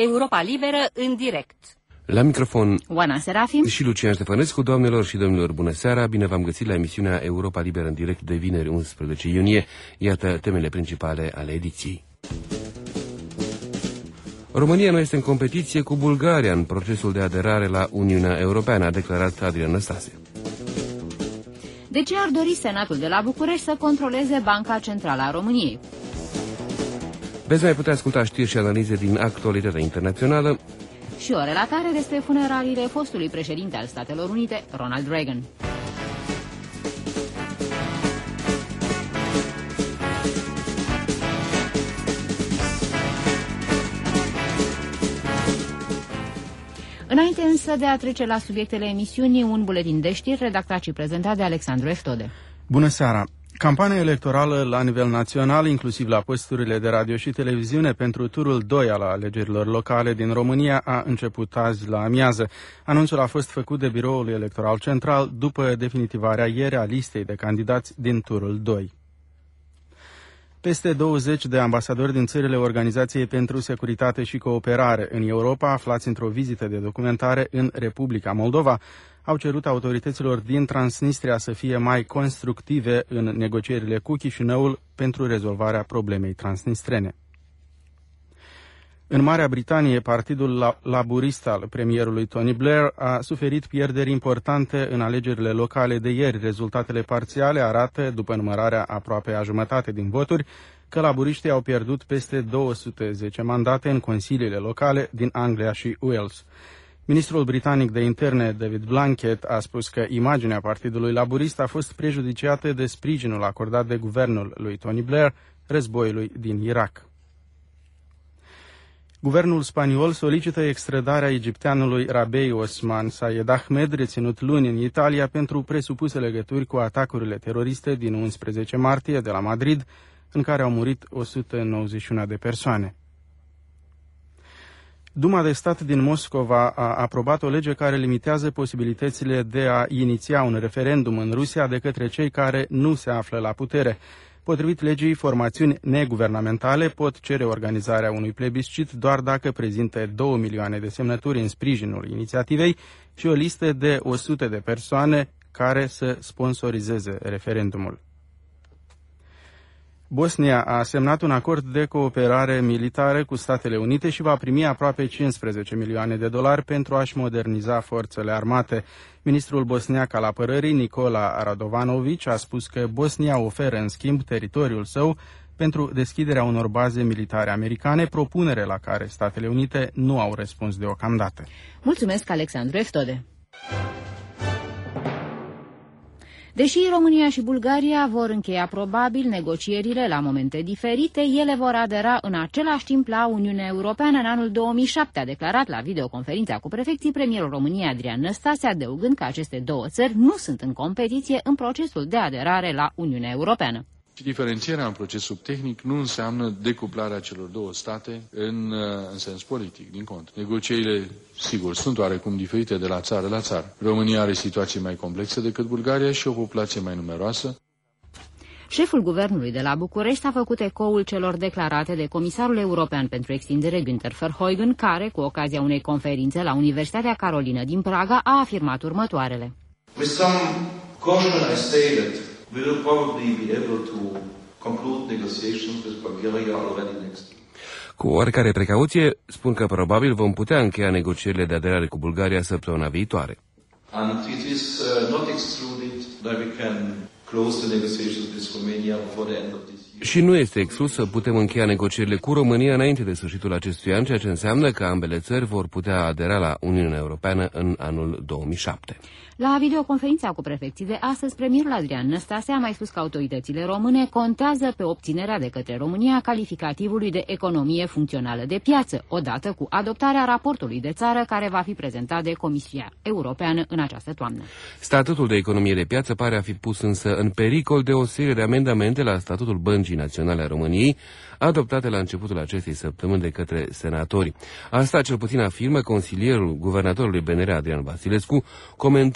Europa Liberă în direct. La microfon Oana Serafim și Lucian Ștefănescu. Doamnelor și domnilor, bună seara, bine v-am găsit la emisiunea Europa Liberă în direct de vineri 11 iunie. Iată temele principale ale ediției. România nu este în competiție cu Bulgaria în procesul de aderare la Uniunea Europeană, a declarat Adrian Năstase. De ce ar dori Senatul de la București să controleze Banca Centrală a României? Veți mai putea asculta știri și analize din actualitatea internațională și o relatare despre funeraliile fostului președinte al Statelor Unite, Ronald Reagan. Înainte însă de a trece la subiectele emisiunii, un buletin de știri redactat și prezentat de Alexandru Eftode. Bună seara! Campania electorală la nivel național, inclusiv la posturile de radio și televiziune pentru turul 2 al alegerilor locale din România, a început azi la amiază. Anunțul a fost făcut de Biroul Electoral Central după definitivarea ieri a listei de candidați din turul 2. Peste 20 de ambasadori din țările Organizației pentru Securitate și Cooperare în Europa, aflați într-o vizită de documentare în Republica Moldova, au cerut autorităților din Transnistria să fie mai constructive în negocierile cu Chișinăul pentru rezolvarea problemei transnistrene. În Marea Britanie, Partidul Laburist al premierului Tony Blair a suferit pierderi importante în alegerile locale de ieri. Rezultatele parțiale arată, după numărarea aproape a jumătate din voturi, că laburiștii au pierdut peste 210 mandate în consiliile locale din Anglia și Wales. Ministrul britanic de interne, David Blunkett, a spus că imaginea Partidului Laburist a fost prejudiciată de sprijinul acordat de guvernul lui Tony Blair războiului din Irak. Guvernul spaniol solicită extradarea egipteanului Rabei Osman Sayed Ahmed, reținut luni în Italia pentru presupuse legături cu atacurile teroriste din 11 martie de la Madrid, în care au murit 191 de persoane. Duma de stat din Moscova a aprobat o lege care limitează posibilitățile de a iniția un referendum în Rusia de către cei care nu se află la putere. Potrivit legii, formațiuni neguvernamentale pot cere organizarea unui plebiscit doar dacă prezintă 2 milioane de semnături în sprijinul inițiativei și o listă de 100 de persoane care să sponsorizeze referendumul. Bosnia a semnat un acord de cooperare militară cu Statele Unite și va primi aproape 15 milioane de dolari pentru a-și moderniza forțele armate. Ministrul bosniac al apărării, Nikola Radovanović, a spus că Bosnia oferă în schimb teritoriul său pentru deschiderea unor baze militare americane, propunere la care Statele Unite nu au răspuns deocamdată. Mulțumesc, Alexandru Eftode. Deși România și Bulgaria vor încheia probabil negocierile la momente diferite, ele vor adera în același timp la Uniunea Europeană în anul 2007, a declarat la videoconferința cu prefecții premierul României Adrian Năstase, adăugând că aceste două țări nu sunt în competiție în procesul de aderare la Uniunea Europeană. Și diferențierea în procesul tehnic nu înseamnă decuplarea celor două state în sens politic, din contră. Negocierile, sigur, sunt oarecum diferite de la țară la țară. România are situații mai complexe decât Bulgaria și o populație mai numeroasă. Șeful guvernului de la București a făcut ecoul celor declarate de Comisarul European pentru Extindere Günther Verheugen, care, cu ocazia unei conferințe la Universitatea Carolină din Praga, a afirmat următoarele. With some caution I say that we will probably be able to conclude negotiations with Bulgaria already next year. Cu oarecare precauție, spun că probabil vom putea încheia negocierile de aderare cu Bulgaria săptămâna viitoare. And it is not excluded that we can close the negotiations with Romania before the end of this year. Și nu este exclus să putem încheia negocierile cu România înainte de sfârșitul acestui an, ceea ce înseamnă că ambele țări vor putea adera la Uniunea Europeană în anul 2007. La videoconferința cu prefecții de astăzi, premierul Adrian Năstase a mai spus că autoritățile române contează pe obținerea de către România calificativului de economie funcțională de piață, odată cu adoptarea raportului de țară care va fi prezentat de Comisia Europeană în această toamnă. Statutul de economie de piață pare a fi pus însă în pericol de o serie de amendamente la statutul Băncii Naționale a României, adoptate la începutul acestei săptămâni de către senatori. Asta cel puțin afirmă consilierul guvernatorului BNR Adrian Vasilescu, comentând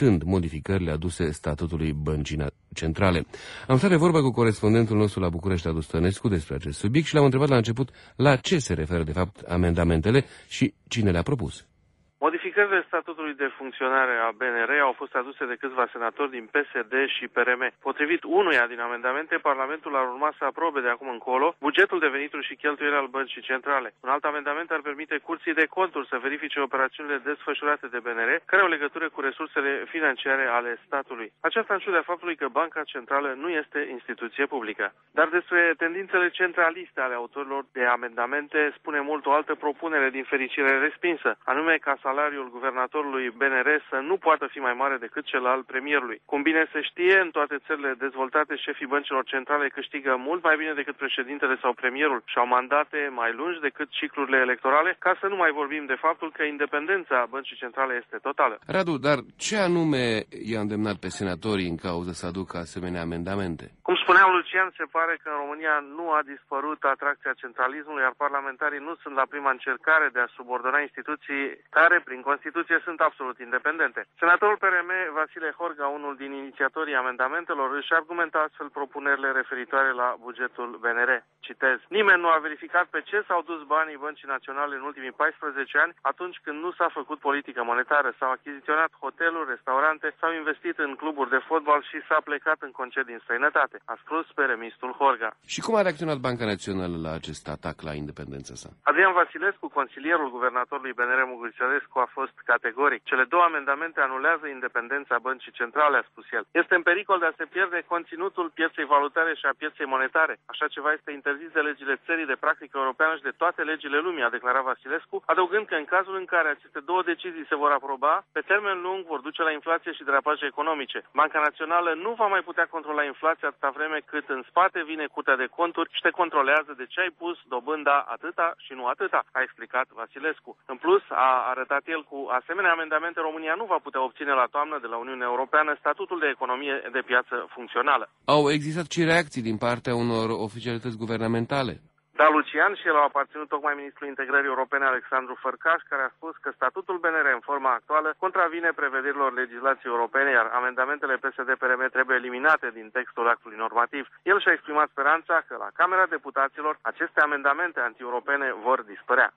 limitând modificările aduse statutului Băncii Centrale. Am stat de vorbă cu corespondentul nostru la București, Radu Stănescu, despre acest subiect și l-am întrebat la început la ce se referă de fapt amendamentele și cine le-a propus. Modificările statutului de funcționare a BNR au fost aduse de câțiva senatori din PSD și PRM. Potrivit unuia din amendamente, Parlamentul ar urma să aprobe de acum încolo bugetul de venituri și cheltuieli al Băncii Centrale. Un alt amendament ar permite Curții de Conturi să verifice operațiunile desfășurate de BNR, care au legătură cu resursele financiare ale statului. Aceasta în ciuda faptului că Banca Centrală nu este instituție publică. Dar despre tendințele centraliste ale autorilor de amendamente spune mult o altă propunere din fericire respinsă, anume ca salariul guvernatorului BNR să nu poată fi mai mare decât cel al premierului. Cum bine se știe, în toate țările dezvoltate, șefii băncilor centrale câștigă mult mai bine decât președintele sau premierul și au mandate mai lungi decât ciclurile electorale, ca să nu mai vorbim de faptul că independența băncii centrale este totală. Radu, dar ce anume i-a îndemnat pe senatorii în cauză să aducă asemenea amendamente? Cum spuneam, Lucian, se pare că în România nu a dispărut atracția centralismului, iar parlamentarii nu sunt la prima încercare de a subordona instituții care, prin Constituție, sunt absolut independente. Senatorul PRM, Vasile Horga, unul din inițiatorii amendamentelor, își argumenta astfel propunerile referitoare la bugetul BNR. Citez: nimeni nu a verificat pe ce s-au dus banii Băncii Naționale în ultimii 14 ani atunci când nu s-a făcut politică monetară, s-au achiziționat hoteluri, restaurante, s-au investit în cluburi de fotbal și s-a plecat în concedii în străinătate, a spus peremistul Horga. Și cum a reacționat Banca Națională la acest atac la independența sa? Adrian Vasilescu, consilierul guvernatorului BNR Mugurisărescu, a fost categoric. Cele două amendamente anulează independența Băncii Centrale, a spus el. Este în pericol de a se pierde conținutul pieței valutare și a pieței monetare. Așa ceva este interzis de legile țării, de practică europeană și de toate legile lumii, a declarat Vasilescu, adăugând că în cazul în care aceste două decizii se vor aproba, pe termen lung vor duce la inflație și derapaje economice. Banca Națională nu va mai putea controla inflația atâta vreme cât în spate vine Curtea de Conturi și te controlează de ce ai pus dobânda atâta și nu atâta, a explicat Vasilescu. În plus, a arătat el, cu asemenea amendamente, România nu va putea obține la toamnă de la Uniunea Europeană statutul de economie de piață funcțională. Au existat și reacții din partea unor oficialități guvernamentale. Da, Lucian, și el a aparținut tocmai ministrului integrării europene Alexandru Fărcaș, care a spus că statutul BNR în forma actuală contravine prevederilor legislației europene, iar amendamentele PSD-PRM trebuie eliminate din textul actului normativ. El și-a exprimat speranța că la Camera Deputaților aceste amendamente anti-europene vor dispărea.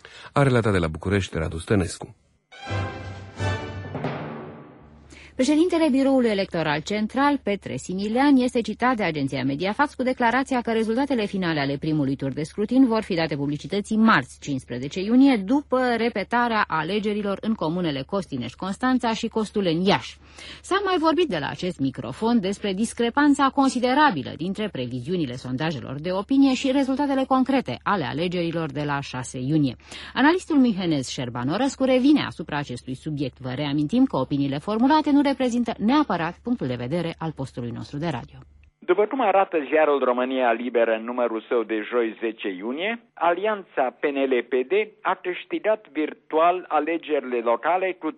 A relatat de la București Radu Stănescu. Președintele Biroului Electoral Central, Petre Similean, este citat de agenția Mediafax cu declarația că rezultatele finale ale primului tur de scrutin vor fi date publicității marți, 15 iunie, după repetarea alegerilor în comunele Costinești, Constanța și Costuleni, Iași. S-a mai vorbit de la acest microfon despre discrepanța considerabilă dintre previziunile sondajelor de opinie și rezultatele concrete ale alegerilor de la 6 iunie. Analistul Mihenez Șerbanorescu revine asupra acestui subiect. Vă reamintim că opiniile formulate nu reprezintă neapărat punctul de vedere al postului nostru de radio. După cum arată ziarul România Liberă în numărul său de joi 10 iunie, alianța PNL-PD a câștigat virtual alegerile locale cu 33,44%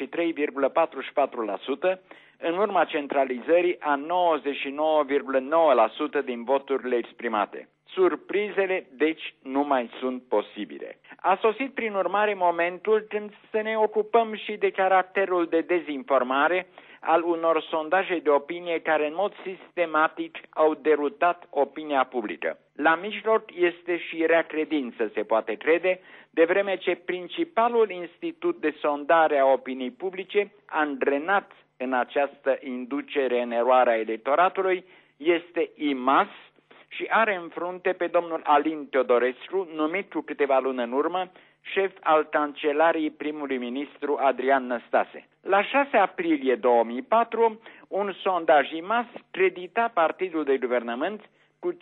în urma centralizării a 99,9% din voturile exprimate. Surprizele, deci, nu mai sunt posibile. A sosit, prin urmare, momentul când să ne ocupăm și de caracterul de dezinformare al unor sondaje de opinie care în mod sistematic au derutat opinia publică. La mijloc este și rea credință, se poate crede, de vreme ce principalul institut de sondare a opiniei publice, angrenat în această inducere în eroarea electoratului, este IMAS și are în frunte pe domnul Alin Teodorescu, numit cu câteva luni în urmă șef al Cancelariei primului ministru Adrian Năstase. La 6 aprilie 2004, un sondaj IMAS credita partidul de guvernământ cu 51%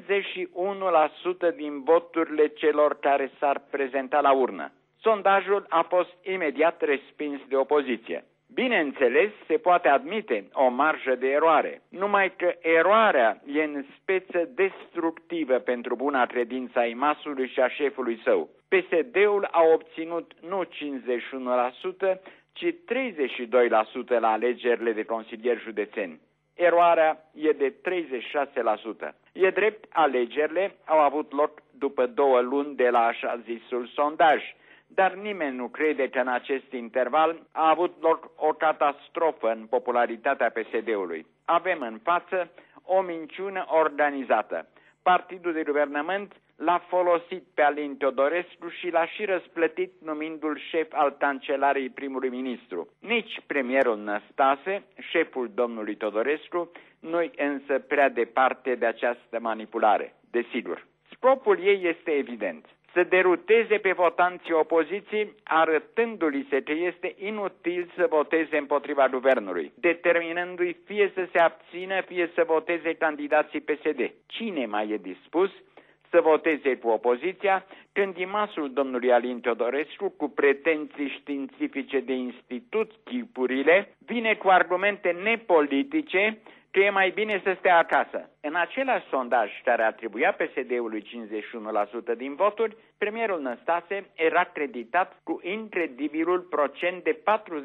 din voturile celor care s-ar prezenta la urnă. Sondajul a fost imediat respins de opoziție. Bineînțeles, se poate admite o marjă de eroare, numai că eroarea e în speță destructivă pentru buna credință a IMAS-ului și a șefului său. PSD-ul a obținut nu 51%, ci 32% la alegerile de consilieri județeni. Eroarea e de 36%. E drept, alegerile au avut loc după 2 luni de la așa zisul sondaj, dar nimeni nu crede că în acest interval a avut loc o catastrofă în popularitatea PSD-ului. Avem în față o minciună organizată. Partidul de guvernământ l-a folosit pe Alin Teodorescu și l-a și răsplătit numindu-l șef al cancelariei primului ministru. Nici premierul Năstase, șeful domnului Teodorescu, nu-i însă prea departe de această manipulare. Desigur, scopul ei este evident: să deruteze pe votanții opoziției, arătându-li se că este inutil să voteze împotriva guvernului, determinându-i fie să se abțină, fie să voteze candidații PSD. Cine mai e dispus să voteze cu opoziția când imasul domnului Alin Teodorescu, cu pretenții științifice de institut chipurile, vine cu argumente nepolitice că e mai bine să stea acasă? În același sondaj care atribuia PSD-ului 51% din voturi, premierul Năstase era creditat cu incredibilul procent de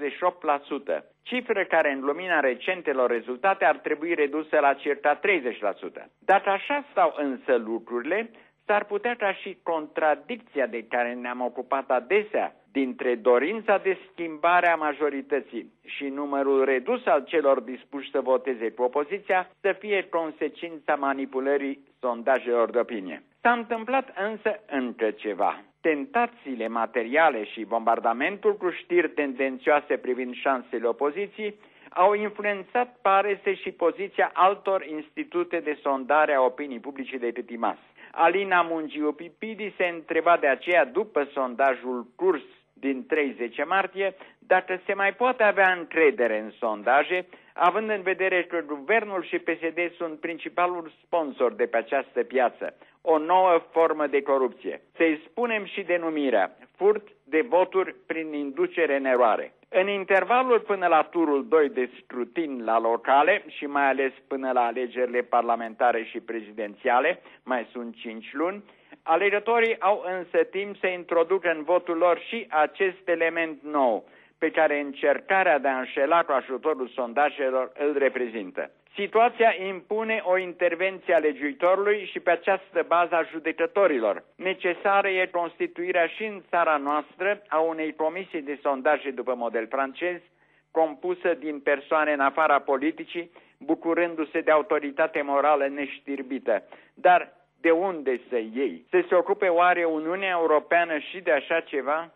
48%, cifră care în lumina recentelor rezultate ar trebui redusă la circa 30%. Dacă așa stau însă lucrurile, s-ar putea ca și contradicția de care ne-am ocupat adesea dintre dorința de schimbare a majorității și numărul redus al celor dispuși să voteze cu opoziția să fie consecința manipulării sondajelor de opinie. S-a întâmplat însă încă ceva. Tentațiile materiale și bombardamentul cu știri tendențioase privind șansele opoziției au influențat, pare să, și poziția altor institute de sondare a opinii publice de Titimas. Alina Mungiu-Pipidi se întreba de aceea, după sondajul Curs din 30 martie, dacă se mai poate avea încredere în sondaje, având în vedere că guvernul și PSD sunt principalul sponsor de pe această piață, o nouă formă de corupție. Să-i spunem și denumirea: furt de voturi prin inducere în eroare. În intervalul până la turul 2 de scrutin la locale și mai ales până la alegerile parlamentare și prezidențiale, mai sunt 5 luni, alegătorii au însă timp să introducă în votul lor și acest element nou, pe care încercarea de a înșela cu ajutorul sondajelor îl reprezintă. Situația impune o intervenție a legiuitorului și pe această bază a judecătorilor. Necesară e constituirea și în țara noastră a unei comisii de sondaje după model francez, compusă din persoane în afara politicii, bucurându-se de autoritate morală neștirbită. Dar de unde să iei? Să se ocupe oare Uniunea Europeană și de așa ceva?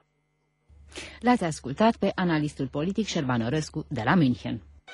L-ați ascultat pe analistul politic Șerban Orescu de la München.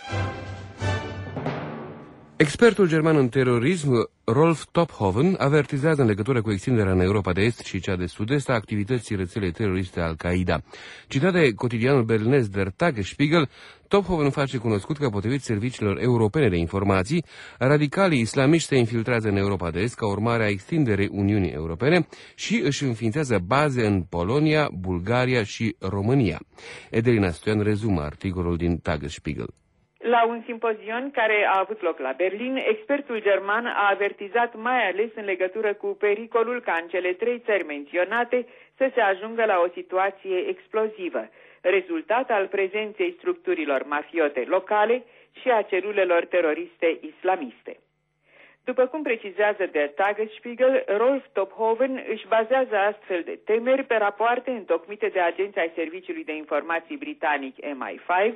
Expertul german în terorism, Rolf Tophoven, avertizează în legătură cu extinderea în Europa de Est și cea de Sud-Est a activității rețelei teroriste Al-Qaeda. Citat de cotidianul berlinez Der Tagesspiegel, Tophoven face cunoscut că, potrivit serviciilor europene de informații, radicalii islamiști se infiltrează în Europa de Est ca urmare a extinderei Uniunii Europene și își înființează baze în Polonia, Bulgaria și România. Edelina Stoian rezumă articolul din Tagesspiegel. La un simpozion care a avut loc la Berlin, expertul german a avertizat mai ales în legătură cu pericolul ca în cele 3 țări menționate să se ajungă la o situație explozivă, rezultat al prezenței structurilor mafiote locale și a celulelor teroriste islamiste. După cum precizează Der Tagesspiegel, Rolf Tophoven își bazează astfel de temeri pe rapoarte întocmite de agenții ai Serviciului de Informații britanic MI5,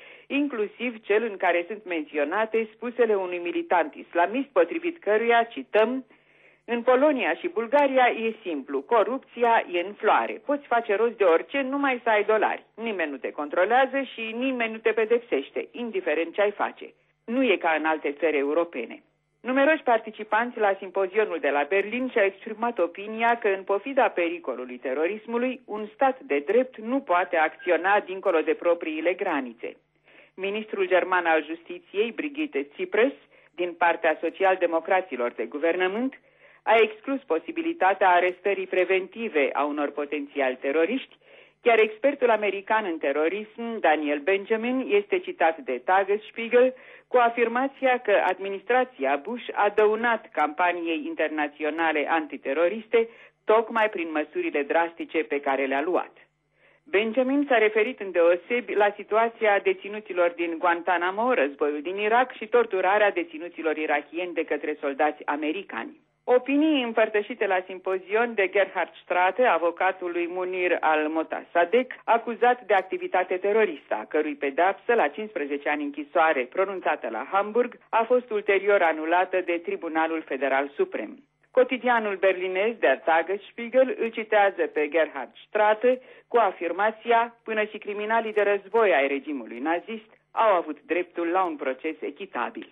inclusiv cel în care sunt menționate spusele unui militant islamist, potrivit căruia, cităm: în Polonia și Bulgaria e simplu, corupția e în floare, poți face rost de orice, numai să ai dolari. Nimeni nu te controlează și nimeni nu te pedepsește, indiferent ce ai face. Nu e ca în alte țări europene. Numeroși participanți la simpozionul de la Berlin și-au exprimat opinia că, în pofida pericolului terorismului, un stat de drept nu poate acționa dincolo de propriile granițe. Ministrul german al Justiției, Brigitte Tsipras, din partea social-democraților de guvernământ, a exclus posibilitatea arestării preventive a unor potențiali teroriști, chiar expertul american în terorism, Daniel Benjamin, este citat de Tagesspiegel cu afirmația că administrația Bush a dăunat campaniei internaționale antiteroriste tocmai prin măsurile drastice pe care le-a luat. Benjamin s-a referit îndeosebi la situația deținuților din Guantanamo, războiul din Irak și torturarea deținuților irakieni de către soldați americani. Opinii împărtășite la simpozion de Gerhard Strate, avocatul lui Munir al-Motassadegh, acuzat de activitate teroristă, a cărui pedeapsă la 15 ani închisoare pronunțată la Hamburg a fost ulterior anulată de Tribunalul Federal Suprem. Cotidianul berlinez Der Tagesspiegel îl citează pe Gerhard Strate cu afirmația: până și criminalii de război ai regimului nazist au avut dreptul la un proces echitabil.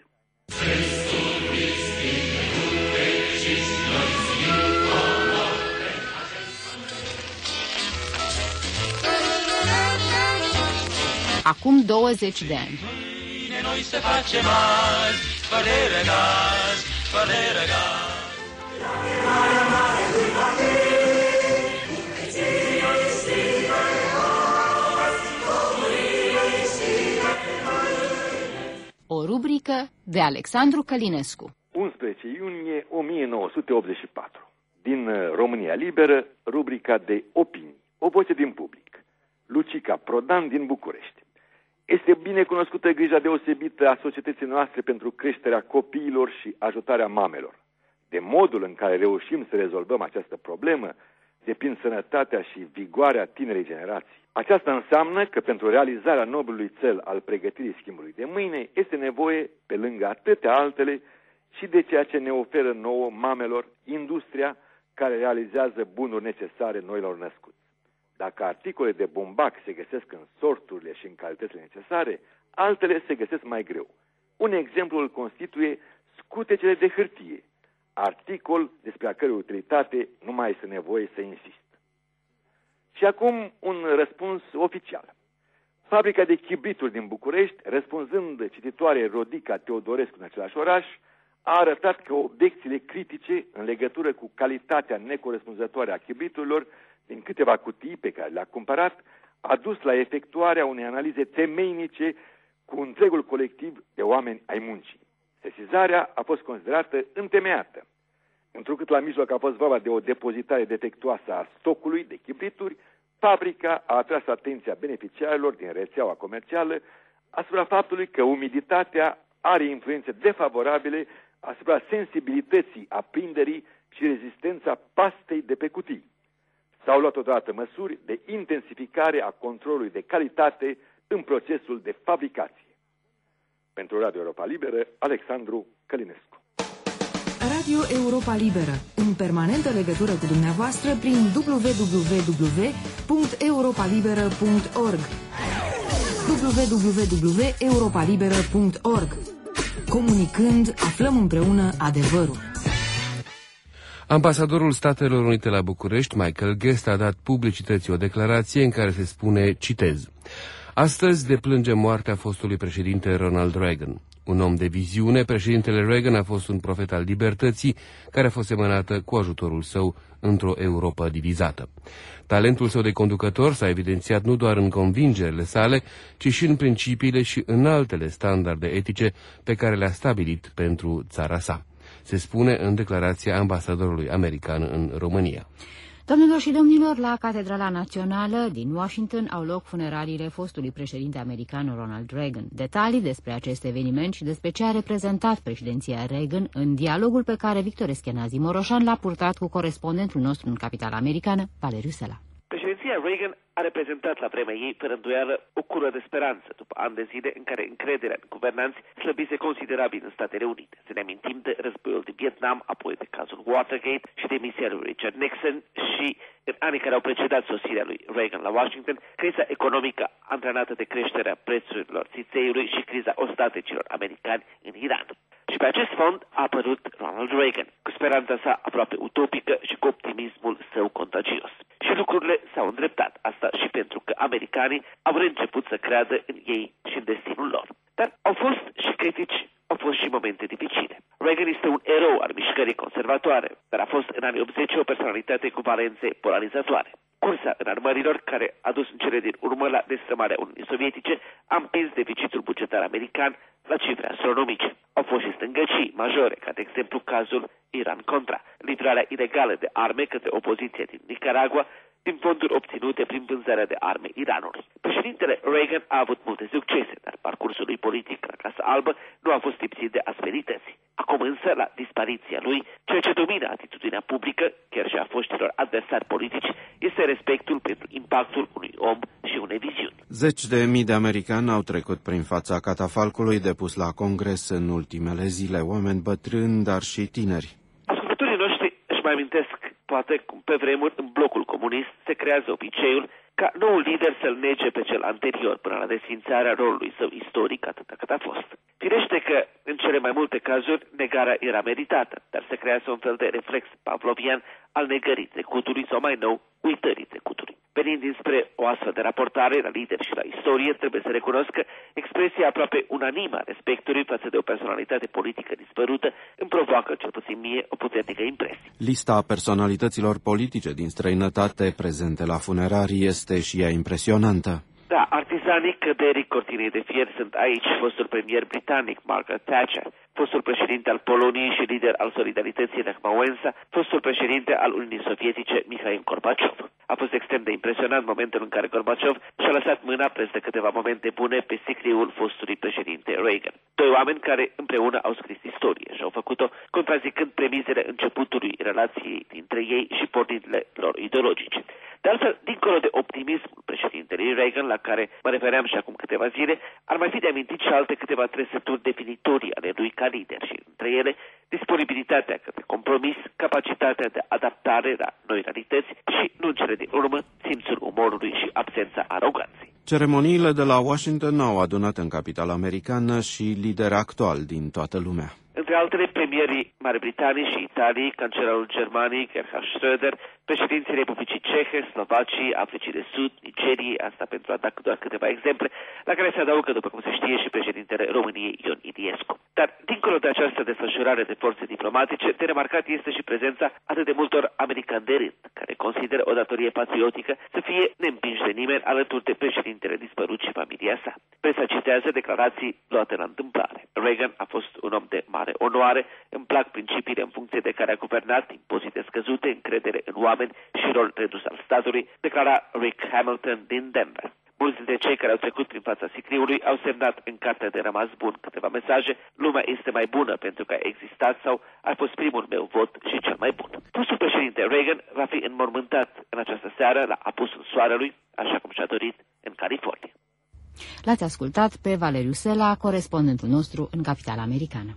Acum 20 de ani. Noi se facem azi, fără gaz, fără gaz. O rubrică de Alexandru Călinescu. 11 iunie 1984. Din România Liberă, rubrica de opinii. O voce din public. Lucica Prodan din București. Este bine cunoscută grija deosebită a societății noastre pentru creșterea copiilor și ajutarea mamelor. De modul în care reușim să rezolvăm această problemă depind sănătatea și vigoarea tinerei generații. Aceasta înseamnă că pentru realizarea nobilului cel al pregătirii schimbului de mâine este nevoie, pe lângă atâtea altele, și de ceea ce ne oferă nouă mamelor industria care realizează bunuri necesare noilor născuți. Dacă articole de bumbac se găsesc în sorturile și în calitățile necesare, altele se găsesc mai greu. Un exemplu îl constituie scutecele de hârtie, articol despre a cărui utilitate nu mai este nevoie să insist. Și acum un răspuns oficial. Fabrica de chibrituri din București, răspunzând cititoare Rodica Teodorescu în același oraș, a arătat că obiecțiile critice în legătură cu calitatea necorespunzătoare a chibriturilor din câteva cutii pe care le-a cumpărat a dus la efectuarea unei analize temeinice cu întregul colectiv de oameni ai muncii. Sesizarea a fost considerată întemeiată, întrucât la mijloc a fost vorba de o depozitare defectuoasă a stocului de chibrituri, fabrica a atras atenția beneficiarilor din rețeaua comercială asupra faptului că umiditatea are influențe defavorabile asupra sensibilității aprinderii și rezistența pastei de pe cutii. S-au luat totodată măsuri de intensificare a controlului de calitate în procesul de fabricație. Pentru Radio Europa Liberă, Alexandru Călinescu. Radio Europa Liberă, în permanentă legătură cu dumneavoastră prin www.europalibera.org www.europalibera.org. Comunicând, aflăm împreună adevărul. Ambasadorul Statelor Unite la București, Michael Guest, a dat publicității o declarație în care se spune, citez: astăzi deplânge moartea fostului președinte Ronald Reagan. Un om de viziune, președintele Reagan a fost un profet al libertății care a fost semănată cu ajutorul său într-o Europă divizată. Talentul său de conducător s-a evidențiat nu doar în convingerile sale, ci și în principiile și în altele standarde etice pe care le-a stabilit pentru țara sa. Se spune în declarația ambasadorului american în România. Doamnelor și domnilor, la Catedrala Națională din Washington au loc funeraliile fostului președinte american Ronald Reagan. Detalii despre acest eveniment și despre ce a reprezentat președinția Reagan în dialogul pe care Victor Eschenazi Moroșan l-a purtat cu corespondentul nostru în capitala americană, Valeriu Sela. Președinția Reagan a reprezentat la vremea ei, fără îndoială, o cură de speranță, după ani de zile în care încrederea în guvernanți slăbise considerabil în Statele Unite. Să ne amintim de războiul din Vietnam, apoi de cazul Watergate și demisia lui Richard Nixon și, în anii care au precedat sosirea lui Reagan la Washington, criza economică antrenată de creșterea prețurilor țițeiului și criza ostatecilor americani în Iran. Și pe acest fond a apărut Ronald Reagan, cu speranța sa aproape utopică și cu optimismul său contagios. Și lucrurile s-au îndreptat, asta și pentru că americanii au reînceput să creadă în ei și în destinul lor. Dar au fost și critici, au fost și momente dificile. Reagan este un erou al mișcării conservatoare, dar a fost în anii 80 o personalitate cu valențe polarizatoare. Cursa înarmărilor, care a dus în cele din urmă la destrămarea Uniunii Sovietice, a împins deficitul bugetar american la cifre astronomice. Au fost și stângăcii majore, ca de exemplu cazul Iran-Contra, livrarea ilegală de arme către opoziția din Nicaragua, din fonduri obținute prin vânzarea de arme Iranului. Președintele Reagan a avut multe succese, dar parcursul lui politic la Casa Albă nu a fost lipsit de asperități. Acum însă, la dispariția lui, ceea ce domină atitudinea publică, chiar și a foștilor adversari politici, este respectul pentru impactul unui om și unei viziuni. Zeci de mii de americani au trecut prin fața catafalcului depus la Congres în ultimele zile, oameni bătrâni, dar și tineri. Ascultătorii noștri își mai amintesc, poate, cum pe vremuri în blocul comunist se creează obiceiul ca noul lider să-l nege pe cel anterior până la desfințarea rolului său istoric atâta cât a fost. Firește că, în cele mai multe cazuri, negarea era meritată, dar se creează un fel de reflex pavlovian al negării trecutului sau, mai nou, uitării trecutului. Venind dinspre o astfel de raportare la lideri și la istorie, trebuie să recunosc că expresia aproape unanimă a respectului față de o personalitate politică dispărută îmi provoacă, cel puțin mie, o puternică impresie. Lista personalităților politice din străinătate prezente la funerarii este și ea impresionantă. Da, artizanii căderii cortinei de fier sunt aici fostul premier britanic Margaret Thatcher, fostul președinte al Poloniei și lider al Solidarității Lech Wałęsa, fostul președinte al Uniunii Sovietice Mikhail Gorbaciov. A fost extrem de impresionant momentul în care Gorbaciov și-a lăsat mâna preț de câteva momente bune pe sicriul fostului președinte Reagan. Doi oameni care împreună au scris istorie și au făcut-o contrazicând premisele începutului relației dintre ei și pornirile lor ideologice. De altfel, dincolo de optimismul președintelui Reagan, la care mă refeream și acum câteva zile, ar mai fi de amintit și alte câteva trăsături definitorii ale lui ca lider și, între ele, disponibilitatea către compromis, capacitatea de adaptare la noi realități și, nu în cele din urmă, simțul umorului și absența aroganței. Ceremoniile de la Washington au adunat în capitala americană și lideri actuali din toată lumea. Între altele, premierii Marii Britanii și Italiei, cancelarul Germaniei, Gerhard Schröder, președinții Republicii Cehe, Slovacii, Africii de Sud, Nigeriei, asta pentru a da doar câteva exemple, la care se adaugă, după cum se știe, și președintele României, Ion Iliescu. Dar, dincolo de această desfășurare de forțe diplomatice, de remarcat este și prezența atât de multor americani de rând, care consideră o datorie patriotică să fie neîmpinși de nimeni alături de președintele dispărut și familia sa. Presa citează declarații luate la întâmplare. Reagan a fost un om de mare onoare, îmi plac principiile în funcție de care a guvernat, impozite scăzute, încredere în oameni și rol redus al statului, declara Rick Hamilton din Denver. Mulți dintre cei care au trecut prin fața sicriului au semnat în cartea de rămas bun câteva mesaje: lumea este mai bună pentru că a existat sau a fost primul meu vot și cel mai bun. Fostul președinte Reagan va fi înmormântat în această seară la apusul soarelui, așa cum și-a dorit, în California. L-ați ascultat pe Valeriu Sela, corespondentul nostru în capitala americană.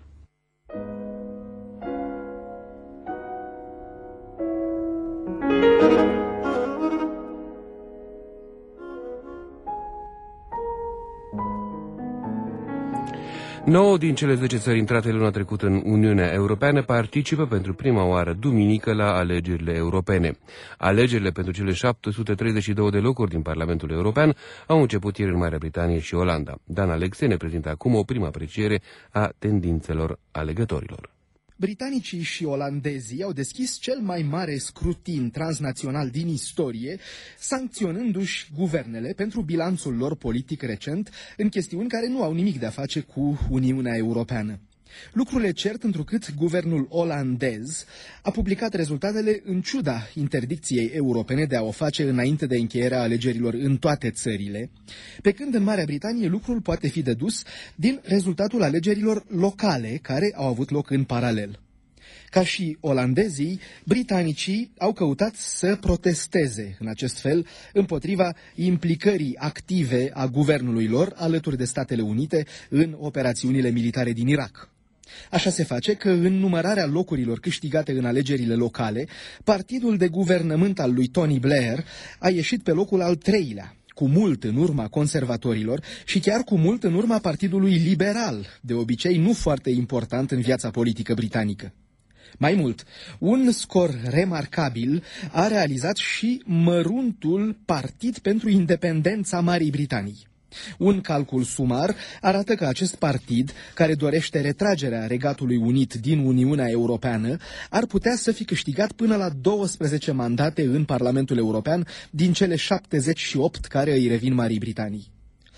Nouă din cele 10 țări intrate luna trecută în Uniunea Europeană participă pentru prima oară duminică la alegerile europene. Alegerile pentru cele 732 de locuri din Parlamentul European au început ieri în Marea Britanie și Olanda. Dan Alexe ne prezintă acum o primă apreciere a tendințelor alegătorilor. Britanicii și olandezii au deschis cel mai mare scrutin transnațional din istorie, sancționându-și guvernele pentru bilanțul lor politic recent în chestiuni care nu au nimic de a face cu Uniunea Europeană. Lucrul e cert întrucât guvernul olandez a publicat rezultatele în ciuda interdicției europene de a o face înainte de încheierea alegerilor în toate țările, pe când în Marea Britanie lucrul poate fi dedus din rezultatul alegerilor locale care au avut loc în paralel. Ca și olandezii, britanicii au căutat să protesteze în acest fel împotriva implicării active a guvernului lor alături de Statele Unite în operațiunile militare din Irak. Așa se face că în numărarea locurilor câștigate în alegerile locale, partidul de guvernământ al lui Tony Blair a ieșit pe locul al 3-lea, cu mult în urma conservatorilor și chiar cu mult în urma Partidului Liberal, de obicei nu foarte important în viața politică britanică. Mai mult, un scor remarcabil a realizat și măruntul Partid pentru Independența Marii Britanii. Un calcul sumar arată că acest partid, care dorește retragerea Regatului Unit din Uniunea Europeană, ar putea să fi câștigat până la 12 mandate în Parlamentul European din cele 78 care îi revin Marii Britanii.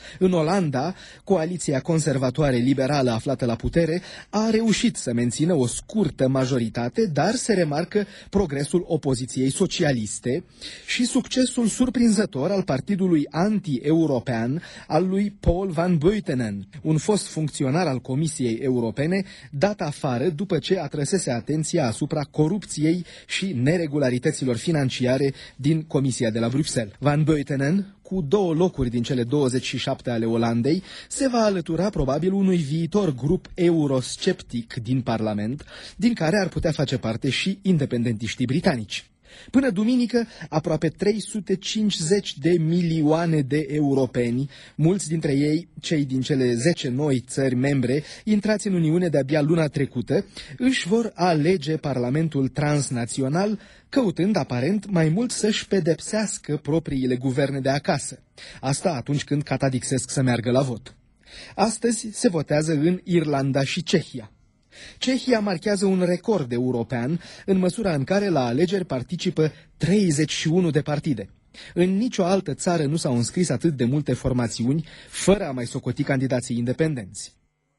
În Olanda, coaliția conservatoare liberală aflată la putere a reușit să mențină o scurtă majoritate, dar se remarcă progresul opoziției socialiste și succesul surprinzător al partidului anti-european al lui Paul van Buitenen, un fost funcționar al Comisiei Europene dat afară după ce atrăsese atenția asupra corupției și neregularităților financiare din Comisia de la Bruxelles. Van Buitenen, cu 2 locuri din cele 27 ale Olandei, se va alătura probabil unui viitor grup eurosceptic din Parlament, din care ar putea face parte și independentiștii britanici. Până duminică, aproape 350 de milioane de europeni, mulți dintre ei cei din cele 10 noi țări membre, intrați în Uniune de-abia luna trecută, își vor alege Parlamentul transnațional, căutând aparent mai mult să-și pedepsească propriile guverne de acasă. Asta atunci când catadixesc să meargă la vot. Astăzi se votează în Irlanda și Cehia. Cehia marchează un record european în măsura în care la alegeri participă 31 de partide. În nicio altă țară nu s-au înscris atât de multe formațiuni, fără a mai socoti candidații independenți.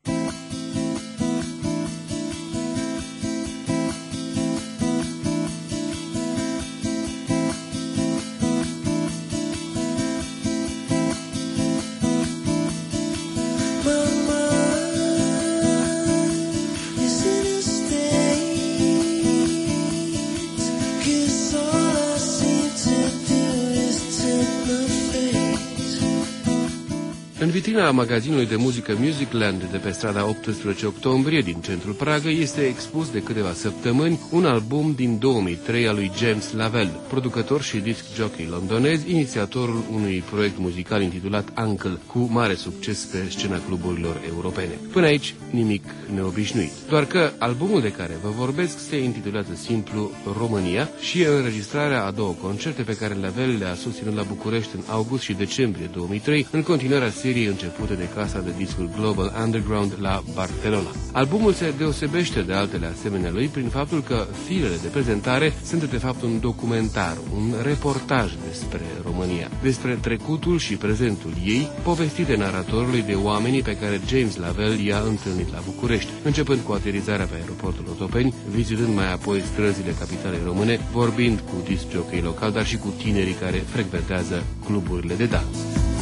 În vitrina magazinului de muzică Musicland de pe strada 18 octombrie din centrul Pragăi este expus de câteva săptămâni un album din 2003 al lui James Lavelle, producător și disc jockey londonez, inițiatorul unui proiect muzical intitulat Uncle, cu mare succes pe scena cluburilor europene. Până aici nimic neobișnuit. Doar că albumul de care vă vorbesc se intitulează simplu România și e înregistrarea a 2 concerte pe care Lavelle le-a susținut la București în august și decembrie 2003, în continuarea seriei începute de casa de discuri Global Underground la Barcelona. Albumul se deosebește de altele asemenea lui prin faptul că firele de prezentare sunt de fapt un documentar, un reportaj despre România, despre trecutul și prezentul ei, povestite naratorului de oamenii pe care James Lavelle i-a întâlnit la București, începând cu aterizarea pe aeroportul Otopeni, vizitând mai apoi străzile capitalei române, vorbind cu disc jockey local, dar și cu tinerii care frecventează cluburile de dans.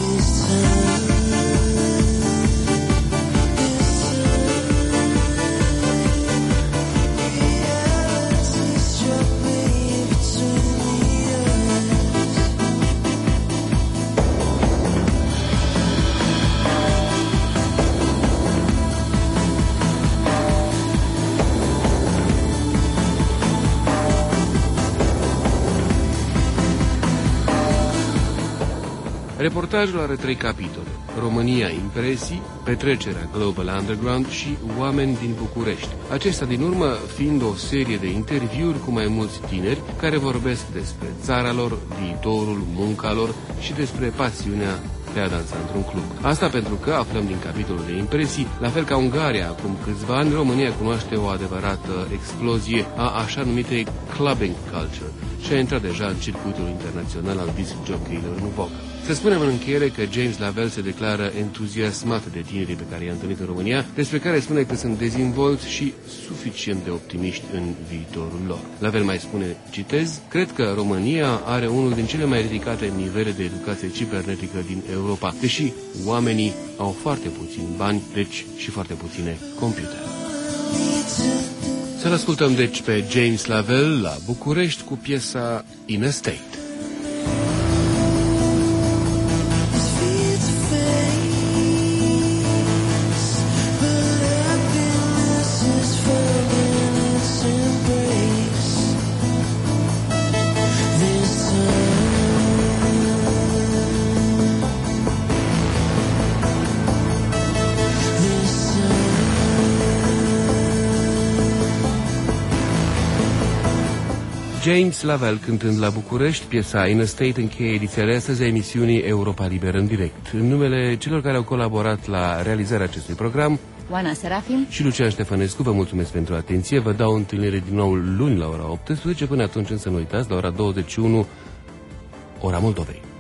Reportajul are 3 capitole: România, impresii, petrecerea Global Underground și oameni din București. Acesta din urmă fiind o serie de interviuri cu mai mulți tineri care vorbesc despre țara lor, viitorul, munca lor și despre pasiunea de a dansa într-un club. Asta pentru că, aflăm din capitolul de impresii, la fel ca Ungaria acum câțiva ani, România cunoaște o adevărată explozie a așa numitei clubbing culture și a intrat deja în circuitul internațional al disc jockeyilor în vogă. Să spunem în încheiere că James Lavelle se declară entuziasmat de tinerii pe care i-a întâlnit în România, despre care spune că sunt dezvolți și suficient de optimiști în viitorul lor. Lavelle mai spune, citez, cred că România are unul din cele mai ridicate nivele de educație cibernetică din Europa, deși oamenii au foarte puțini bani, deci și foarte puține computere. Să-l ascultăm deci pe James Lavelle la București cu piesa In a State. James Lavelle cântând la București, piesa In a State încheie ediția de astăzi a emisiunii Europa Liberă în direct. În numele celor care au colaborat la realizarea acestui program, Oana Serafin și Lucian Ștefănescu, vă mulțumesc pentru atenție. Vă dau întâlnire din nou luni la ora 18. Până atunci însă nu uitați, la ora 21, ora Moldovei.